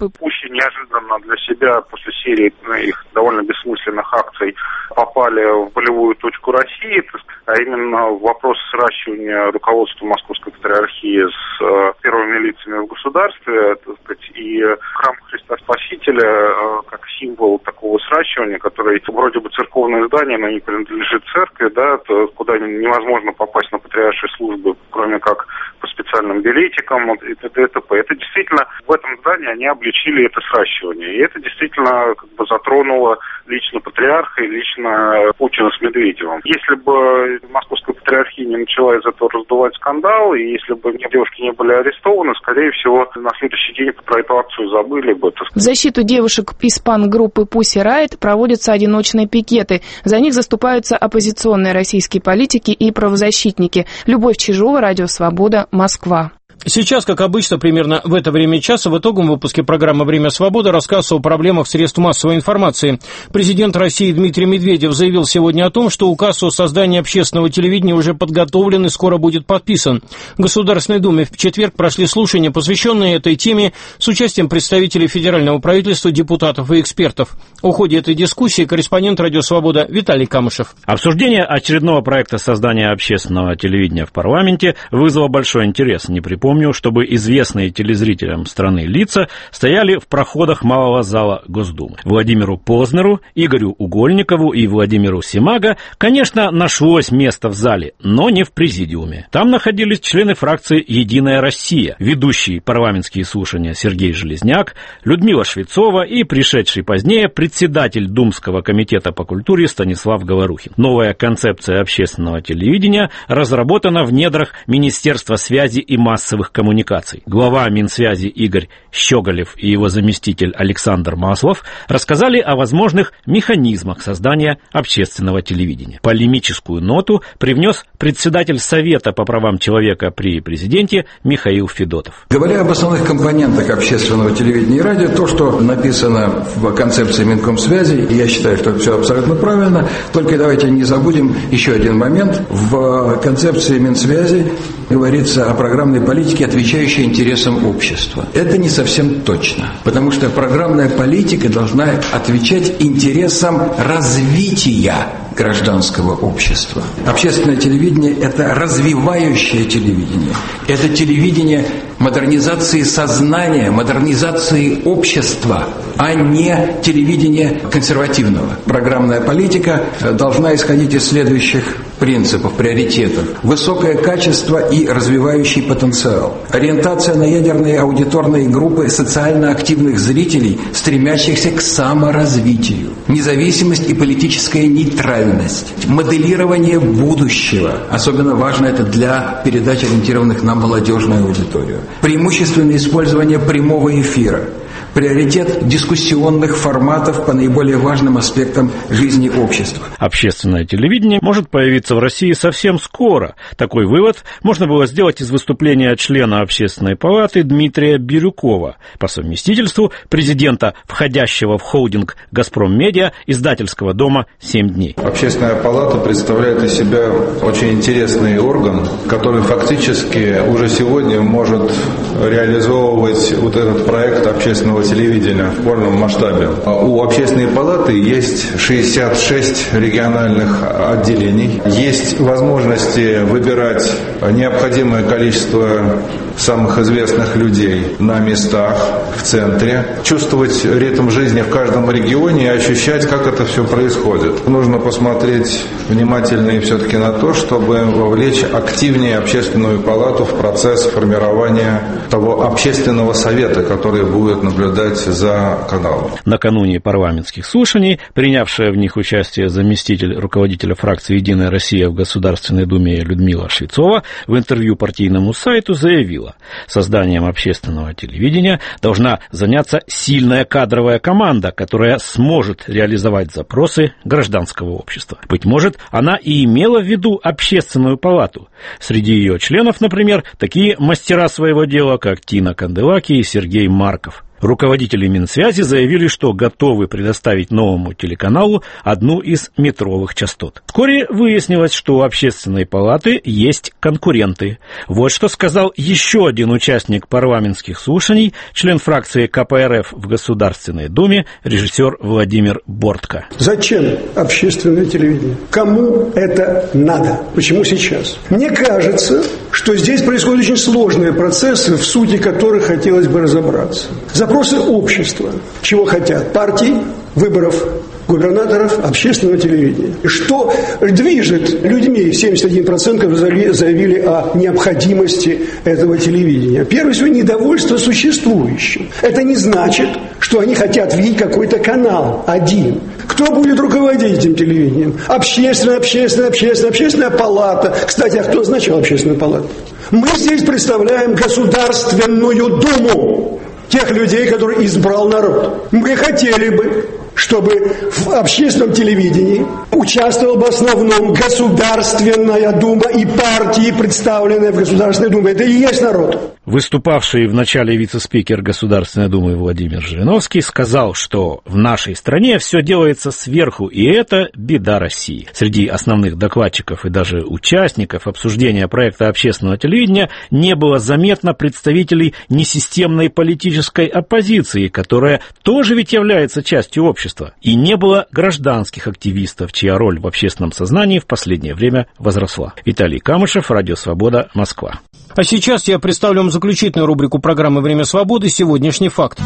неожиданно для себя после серии их довольно бессмысленных акций попали в болевую точку России, а именно вопрос сращивания руководства Московской Патриархии с э, первыми лицами в государстве, так сказать, и храм Христа Спасителя э, как символ такого сращивания, который вроде бы церковное здание, но не принадлежит церкви, да, то, куда невозможно попасть на патриаршие службы, кроме как по специальным билетикам, вот, и т.д. и т.п. Это действительно, в этом здании они обличили это сращивание. И это действительно как бы затронуло лично патриарха и лично Путина с Медведевым. Если бы Московская Патриархия не начала из этого раздувать скандал, и если бы девушки не были арестованы, скорее всего, на следующий день про эту акцию забыли бы. В защиту девушек из панк-группы Pussy Riot проводятся одиночные пикеты. За них заступаются оппозиционные российские политики и правозащитники. Любовь Чижова, Радио Свобода, Москва. Сейчас, как обычно, примерно в это время часа в итоговом выпуске программы «Время свободы» рассказ о проблемах средств массовой информации. Президент России Дмитрий Медведев заявил сегодня о том, что указ о создании общественного телевидения уже подготовлен и скоро будет подписан. В Государственной Думе в четверг прошли слушания, посвященные этой теме, с участием представителей федерального правительства, депутатов и экспертов. В ходе этой дискуссии корреспондент «Радио Свобода» Виталий Камышев. Обсуждение очередного проекта создания общественного телевидения в парламенте вызвало большой интерес. Не припомню, Помню, чтобы известные телезрителям страны лица стояли в проходах малого зала Госдумы. Владимиру Познеру, Игорю Угольникову и Владимиру Симаго, конечно, нашлось место в зале, но не в президиуме. Там находились члены фракции «Единая Россия», ведущий парламентские слушания Сергей Железняк, Людмила Швецова и пришедший позднее председатель Думского комитета по культуре Станислав Говорухин. Новая концепция общественного телевидения разработана в недрах Министерства связи и массовых коммуникаций. Глава Минсвязи Игорь Щеголев и его заместитель Александр Маслов рассказали о возможных механизмах создания общественного телевидения. Полемическую ноту привнес председатель Совета по правам человека при президенте Михаил Федотов. Говоря об основных компонентах общественного телевидения и радио, то, что написано в концепции Минкомсвязи, я считаю, что это все абсолютно правильно, только давайте не забудем еще один момент. В концепции Минсвязи говорится о программной политике, отвечающей интересам общества. Это не совсем точно, потому что программная политика должна отвечать интересам развития гражданского общества. Общественное телевидение – это развивающее телевидение. Это телевидение модернизации сознания, модернизации общества, а не телевидение консервативного. Программная политика должна исходить из следующих принципов, приоритетов. Высокое качество и развивающий потенциал. Ориентация на ядерные аудиторные группы социально активных зрителей, стремящихся к саморазвитию. Независимость и политическая нейтральность. Моделирование будущего. Особенно важно это для передач, ориентированных на молодежную аудиторию. Преимущественное использование прямого эфира. Приоритет дискуссионных форматов по наиболее важным аспектам жизни общества. Общественное телевидение может появиться в России совсем скоро. Такой вывод можно было сделать из выступления члена Общественной палаты Дмитрия Бирюкова, по совместительству президента входящего в холдинг «Газпром Медиа» издательского дома «Семь дней». Общественная палата представляет из себя очень интересный орган, который фактически уже сегодня может реализовывать вот этот проект общественного телевидения в полном масштабе. У Общественной палаты есть шестьдесят шесть региональных отделений. Есть возможности выбирать необходимое количество самых известных людей на местах, в центре, чувствовать ритм жизни в каждом регионе и ощущать, как это все происходит. Нужно посмотреть внимательно и все-таки на то, чтобы вовлечь активнее Общественную палату в процесс формирования того общественного совета, который будет наблюдать за каналом. Накануне парламентских слушаний, принявшая в них участие заместитель руководителя фракции «Единая Россия» в Государственной Думе Людмила Швецова в интервью партийному сайту заявила: созданием общественного телевидения должна заняться сильная кадровая команда, которая сможет реализовать запросы гражданского общества. Быть может, она и имела в виду Общественную палату. Среди ее членов, например, такие мастера своего дела, как Тина Канделаки и Сергей Марков. Руководители Минсвязи заявили, что готовы предоставить новому телеканалу одну из метровых частот. Вскоре выяснилось, что у Общественной палаты есть конкуренты. Вот что сказал еще один участник парламентских слушаний, член фракции ка пэ эр эф в Государственной Думе, режиссер Владимир Бортко. Зачем общественное телевидение? Кому это надо? Почему сейчас? Мне кажется, что здесь происходят очень сложные процессы, в сути которых хотелось бы разобраться. Запросы общества. Чего хотят? Партий, выборов губернаторов, общественного телевидения. Что движет людьми? семьдесят один процент заявили о необходимости этого телевидения. Первое всего, недовольство существующим. Это не значит, что они хотят видеть какой-то канал один. Кто будет руководить этим телевидением? Общественная, общественная, общественная, общественная палата. Кстати, а кто назначал общественную палату? Мы здесь представляем Государственную Думу. Тех людей, которые избрал народ. Мы хотели бы, чтобы в общественном телевидении участвовала бы в основном Государственная Дума и партии, представленные в Государственной Думе. Это и есть народ. Выступавший в начале вице-спикер Государственной Думы Владимир Жириновский сказал, что в нашей стране все делается сверху, и это беда России. Среди основных докладчиков и даже участников обсуждения проекта общественного телевидения не было заметно представителей несистемной политической оппозиции, которая тоже ведь является частью общества. И не было гражданских активистов, чья роль в общественном сознании в последнее время возросла. Виталий Камышев, Радио Свобода, Москва. А сейчас я представлю вам заключительную рубрику программы «Время свободы» «Сегодняшний факт».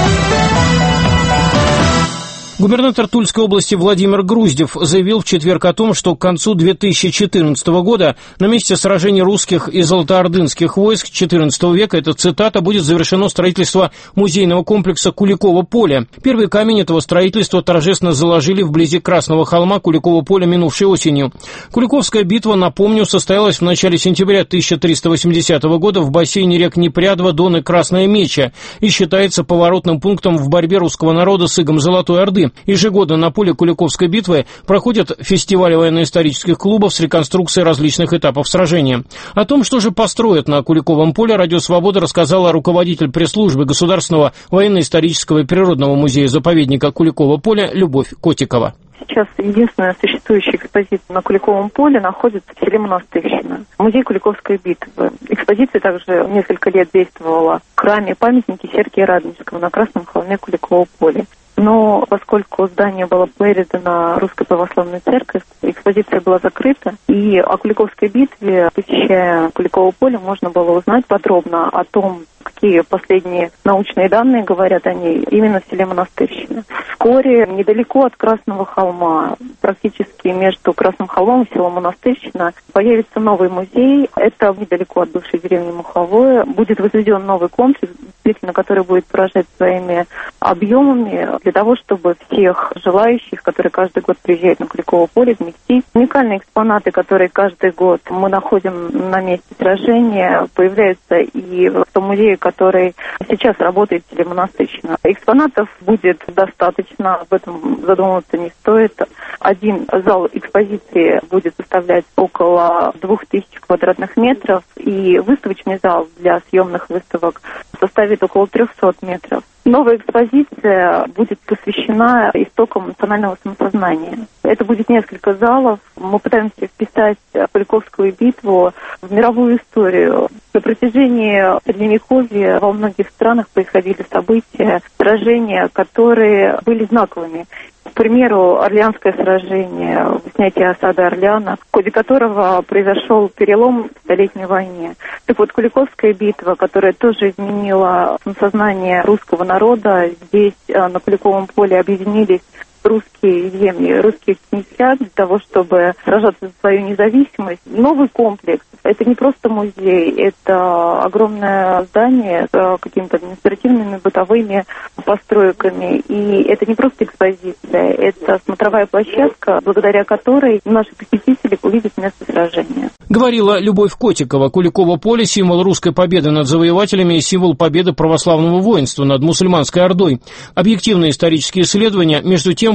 Губернатор Тульской области Владимир Груздев заявил в четверг о том, что к концу две тысячи четырнадцатого года на месте сражений русских и золотоордынских войск четырнадцатого века, это цитата, будет завершено строительство музейного комплекса Куликово поле. Первый камень этого строительства торжественно заложили вблизи Красного холма Куликово поля минувшей осенью. Куликовская битва, напомню, состоялась в начале сентября тысяча триста восьмидесятого года в бассейне рек Непрядва, Дон и Красная Меча и считается поворотным пунктом в борьбе русского народа с игом Золотой Орды. Ежегодно на поле Куликовской битвы проходят фестивали военно-исторических клубов с реконструкцией различных этапов сражения. О том, что же построят на Куликовом поле, Радио Свобода рассказала руководитель пресс-службы Государственного военно-исторического и природного музея-заповедника Куликово поля Любовь Котикова. Сейчас единственная существующая экспозиция на Куликовом поле находится в селе Монастырщина. Музей Куликовской битвы. Экспозиция также несколько лет действовала в храме-памятнике Сергия Радонежского на Красном холме Куликового поля. Но поскольку здание было передано Русской Православной Церкви, экспозиция была закрыта, и о Куликовской битве, посещая Куликово поле, можно было узнать подробно о том, какие последние научные данные говорят о ней именно в селе Монастырщина. Вскоре, недалеко от Красного холма, практически между Красным холмом и селом Монастырщина, появится новый музей. Это недалеко от бывшей деревни Муховое. Будет возведен новый комплекс, действительно, который будет поражать своими объемами, для того, чтобы всех желающих, которые каждый год приезжают на Куликово поле, вместить. Уникальные экспонаты, которые каждый год мы находим на месте сражения, появляются и в том музее, который сейчас работает в селе Монастырщина. Экспонатов будет достаточно, об этом задумываться не стоит. Один зал экспозиции будет составлять около двух тысяч квадратных метров, и выставочный зал для съемных выставок составит около трехсот метров. Новая экспозиция будет посвящена истокам национального самосознания. Это будет несколько залов. Мы пытаемся вписать Куликовскую битву в мировую историю. На протяжении Средневековья во многих странах происходили события, сражения, которые были знаковыми. К примеру, Орлеанское сражение, снятие осады Орлеана, в ходе которого произошел перелом в Столетней войне. Так вот, Куликовская битва, которая тоже изменила сознание русского народа, здесь на Куликовом поле объединились русские земли, русские князья для того, чтобы сражаться за свою независимость. Новый комплекс. Это не просто музей, это огромное здание с какими-то административными, бытовыми постройками. И это не просто экспозиция, это смотровая площадка, благодаря которой наши посетители увидят место сражения. Говорила Любовь Котикова. Куликово поле – символ русской победы над завоевателями и символ победы православного воинства над мусульманской ордой. Объективные исторические исследования, между тем,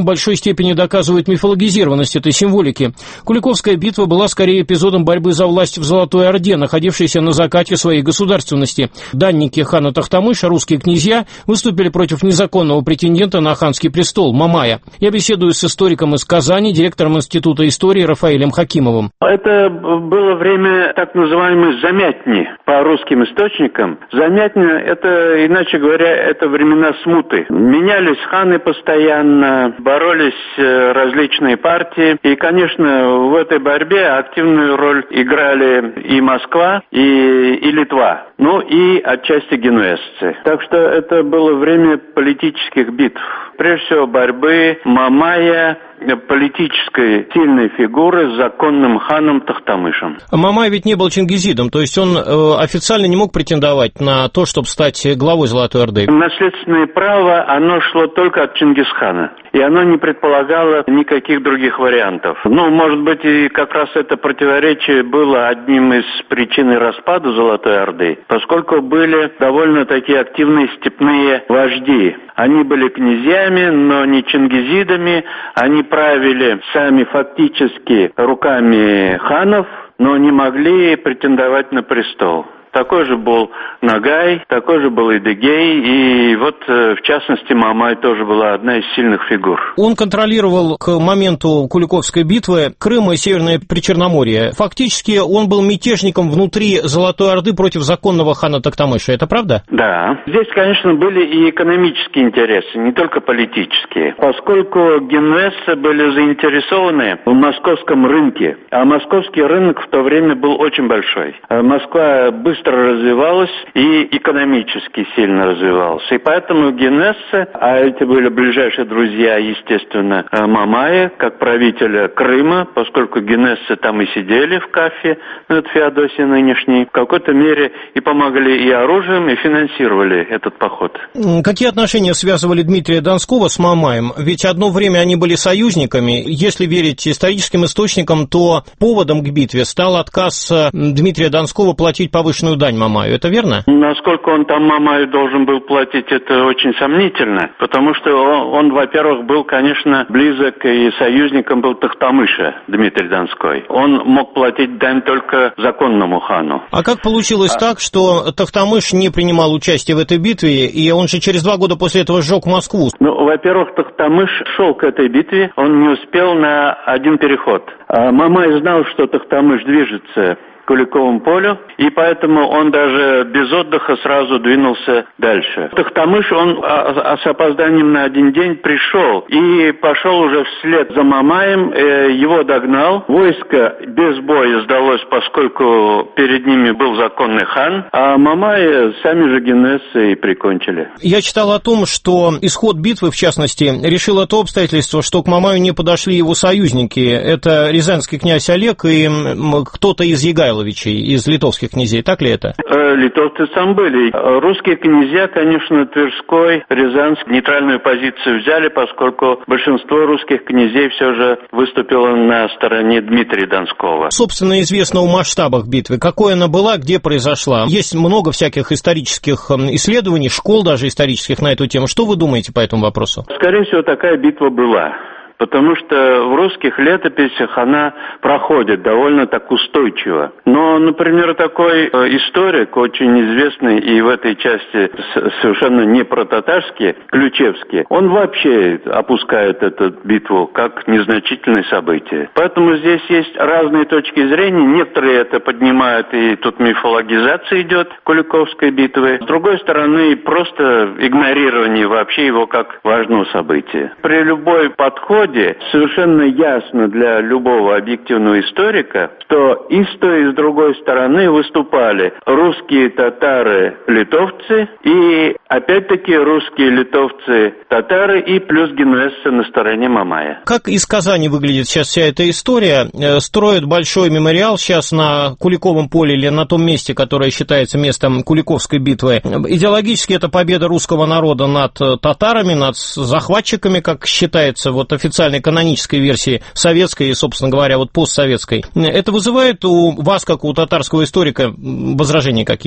в большой степени доказывают мифологизированность этой символики. Куликовская битва была скорее эпизодом борьбы за власть в Золотой Орде, находившейся на закате своей государственности. Данники хана Тохтамыша, русские князья, выступили против незаконного претендента на ханский престол Мамая. Я беседую с историком из Казани, директором Института истории Рафаэлем Хакимовым. Это было время так называемой замятни по русским источникам. Замятня – это, иначе говоря, это времена смуты. Менялись ханы постоянно, боролись различные партии. И, конечно, в этой борьбе активную роль играли и Москва, и, и Литва, ну и отчасти генуэзцы. Так что это было время политических битв. Прежде всего, борьбы Мамая, политической сильной фигуры с законным ханом Тохтамышем. Мамай ведь не был чингизидом, то есть он э, официально не мог претендовать на то, чтобы стать главой Золотой Орды. Наследственное право, оно шло только от Чингисхана, и оно не предполагало никаких других вариантов. Ну, может быть, и как раз это противоречие было одним из причин распада Золотой Орды, поскольку были довольно такие активные степные вожди. Они были князьями, но не чингизидами, они правили сами фактически руками ханов, но не могли претендовать на престол. Такой же был Нагай, такой же был Эдыгей, и вот, в частности, Мамай тоже была одна из сильных фигур. Он контролировал к моменту Куликовской битвы Крым и Северное Причерноморье. Фактически он был мятежником внутри Золотой Орды против законного хана Тохтамыша, это правда? Да. Здесь, конечно, были и экономические интересы, не только политические, поскольку генуэзцы были заинтересованы в московском рынке, а московский рынок в то время был очень большой. Москва быстро развивалась и экономически сильно развивалась. И поэтому генуэзцы, а эти были ближайшие друзья, естественно, Мамая, как правителя Крыма, поскольку генуэзцы там и сидели в Кафе, ну, Феодосии нынешней, в какой-то мере и помогли и оружием, и финансировали этот поход. Какие отношения связывали Дмитрия Донского с Мамаем? Ведь одно время они были союзниками. Если верить историческим источникам, то поводом к битве стал отказ Дмитрия Донского платить повышенную дань Мамаю, это верно? Насколько он там Мамаю должен был платить, это очень сомнительно, потому что он, он во-первых, был, конечно, близок и союзником был Тохтамыша, Дмитрий Донской. Он мог платить дань только законному хану. А как получилось а... так, что Тохтамыш не принимал участие в этой битве, и он же через два года после этого сжег Москву? Ну, во-первых, Тохтамыш шел к этой битве, он не успел на один переход. А Мамай знал, что Тохтамыш движется к Куликовому полю, и поэтому он даже без отдыха сразу двинулся дальше. Тохтамыш, он а, а с опозданием на один день пришел и пошел уже вслед за Мамаем, э, его догнал. Войско без боя сдалось, поскольку перед ними был законный хан, а Мамая сами же генуэзцы и прикончили. Я читал о том, что исход битвы, в частности, решило то обстоятельство, что к Мамаю не подошли его союзники. Это рязанский князь Олег и кто-то из Егайловичей, из литовских князей, так ли это? Литовцы там были. Русские князья, конечно, Тверской, Рязанск нейтральную позицию взяли, поскольку большинство русских князей все же выступило на стороне Дмитрия Донского. Собственно, известно о масштабах битвы. Какой она была, где произошла? Есть много всяких исторических исследований, школ даже исторических на эту тему. Что вы думаете по этому вопросу? Скорее всего, такая битва была. Потому что в русских летописях она проходит довольно так устойчиво. Но, например, такой историк, очень известный и в этой части совершенно не про-татарский, Ключевский, он вообще опускает эту битву как незначительное событие. Поэтому здесь есть разные точки зрения. Некоторые это поднимают, и тут мифологизация идет Куликовской битвы. С другой стороны, просто игнорирование вообще его как важного события. При любой подходе совершенно ясно для любого объективного историка, что и с той, и с другой стороны выступали русские татары, литовцы, и опять-таки русские литовцы, татары и плюс генуэзцы на стороне Мамая. Как из Казани выглядит сейчас вся эта история? Строят большой мемориал сейчас на Куликовом поле или на том месте, которое считается местом Куликовской битвы. Идеологически это победа русского народа над татарами, над захватчиками, как считается вот официально канонической версии, советской и, собственно говоря, вот постсоветской. Это вызывает у вас, как у татарского историка, возражения какие-то?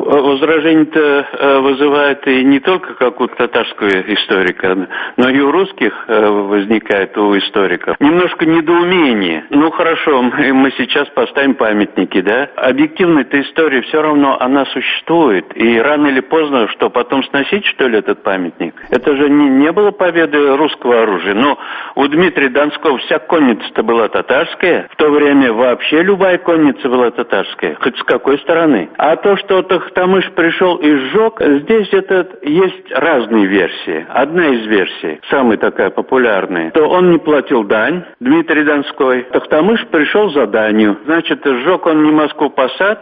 возражение-то вызывает и не только как у татарского историка, но и у русских возникает, у историков. Немножко недоумение. Ну хорошо, мы сейчас поставим памятники, да? Объективная-то история все равно, она существует. И рано или поздно, что потом сносить, что ли, этот памятник? Это же не, не было победы русского оружия. Но у Дмитрия Донского вся конница-то была татарская. В то время вообще любая конница была татарская. Хоть с какой стороны. А то, что Тохтамыш пришел и сжег, здесь это есть разные версии. Одна из версий, самая такая популярная, то он не платил дань, Дмитрий Донской. Тохтамыш пришел за данью. Значит, сжег он не Москву-Посад,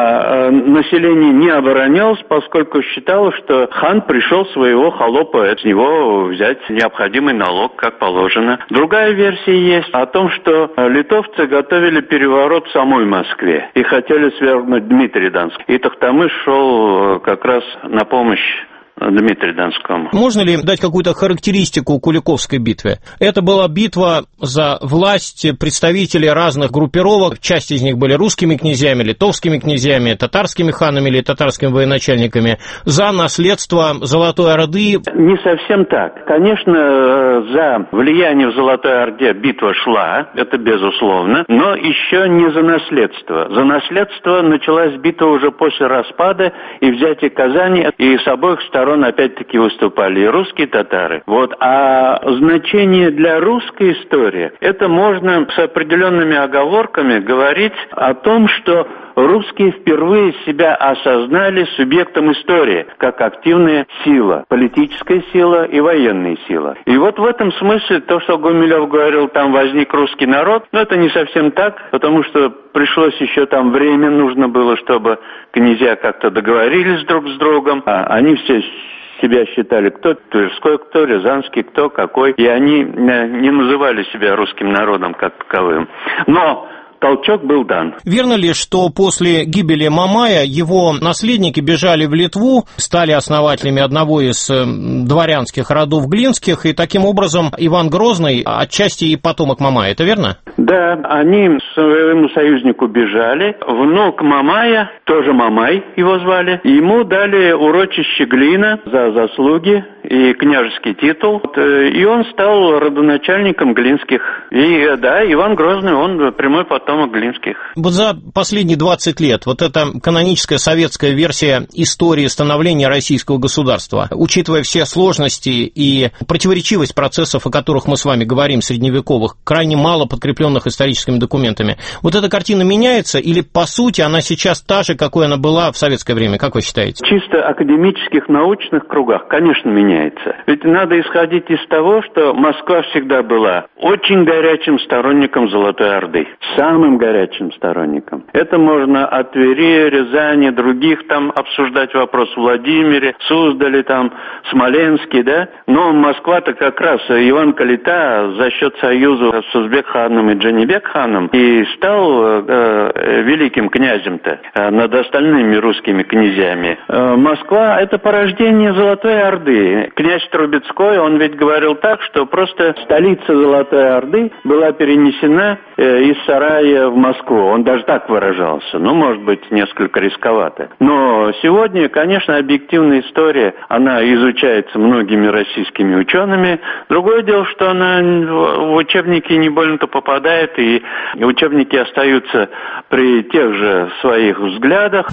а население не оборонялось, поскольку считалось, что хан пришел своего холопа, с него взять необходимый налог, как положено. Другая версия есть о том, что литовцы готовили переворот в самой Москве и хотели свергнуть Дмитрия Донского. И Тохтамыш шел как раз на помощь Дмитрию Донскому. Можно ли дать какую-то характеристику Куликовской битве? Это была битва за власть представителей разных группировок. Часть из них были русскими князьями, литовскими князьями, татарскими ханами или татарскими военачальниками, за наследство Золотой Орды. Не совсем так. Конечно, за влияние в Золотой Орде битва шла, это безусловно, но еще не за наследство. За наследство началась битва уже после распада и взятия Казани, и с обоих сторон опять-таки выступали и русские, и татары. Вот. А значение для русской истории, это можно с определенными оговорками говорить о том, что русские впервые себя осознали субъектом истории, как активная сила, политическая сила и военная сила. И вот в этом смысле то, что Гумилев говорил, там возник русский народ, но это не совсем так, потому что пришлось еще там время, нужно было, чтобы князья как-то договорились друг с другом, а они все себя считали кто Тверской, кто Рязанский, кто какой, и они не называли себя русским народом как таковым. Но толчок был дан. Верно ли, что после гибели Мамая его наследники бежали в Литву, стали основателями одного из дворянских родов глинских, и таким образом Иван Грозный отчасти и потомок Мамая, это верно? Да, они своему союзнику бежали. Внук Мамая, тоже Мамай его звали, ему дали урочище Глина за заслуги и княжеский титул, и он стал родоначальником глинских. И да, Иван Грозный, он прямой потомок глинских. Вот за последние двадцать лет вот эта каноническая советская версия истории становления российского государства, учитывая все сложности и противоречивость процессов, о которых мы с вами говорим, средневековых, крайне мало подкрепленных историческими документами, вот эта картина меняется или, по сути, она сейчас та же, какой она была в советское время? Как вы считаете? В чисто академических, научных кругах, конечно, меняется. Ведь надо исходить из того, что Москва всегда была очень горячим сторонником Золотой Орды. Самым горячим сторонником. Это можно от Твери, Рязани, других там обсуждать вопрос в Владимире, Суздале, там, Смоленске, да? Но Москва-то как раз Иван Калита за счет союза с Узбек-ханом и Джанибек-ханом и стал э, великим князем-то э, над остальными русскими князьями. Э, Москва – это порождение Золотой Орды. Князь Трубецкой, он ведь говорил так, что просто столица Золотой Орды была перенесена э, из Сарая в Москву. Он даже так выражался. Ну, может быть, несколько рисковато. Но сегодня, конечно, объективная история, она изучается многими российскими учеными. Другое дело, что она в учебники не больно-то попадает, и учебники остаются при тех же своих взглядах.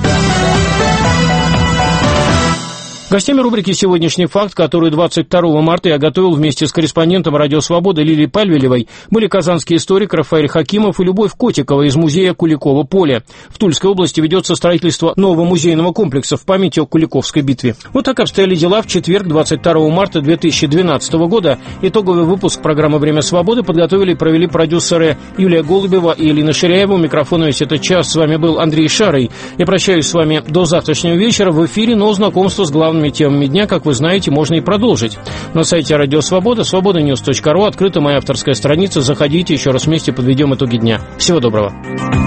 Гостями рубрики «Сегодняшний факт», которую двадцать второго марта я готовил вместе с корреспондентом «Радио Свобода» Лилией Пальвелевой, были казанский историк Рафаэль Хакимов и Любовь Котикова из музея Куликова поля. В Тульской области ведется строительство нового музейного комплекса в память о Куликовской битве. Вот так обстояли дела в четверг, двадцать второго марта две тысячи двенадцатого года. Итоговый выпуск программы «Время свободы» подготовили и провели продюсеры Юлия Голубева и Елена Ширяева. У микрофона весь этот час с вами был Андрей Шарый. Я прощаюсь с вами до завтрашнего вечера в эфире, но знакомство с главными темами дня, как вы знаете, можно и продолжить. На сайте Радио Свобода, свобода ньюс точка ру, открыта моя авторская страница. Заходите, еще раз вместе подведем итоги дня. Всего доброго.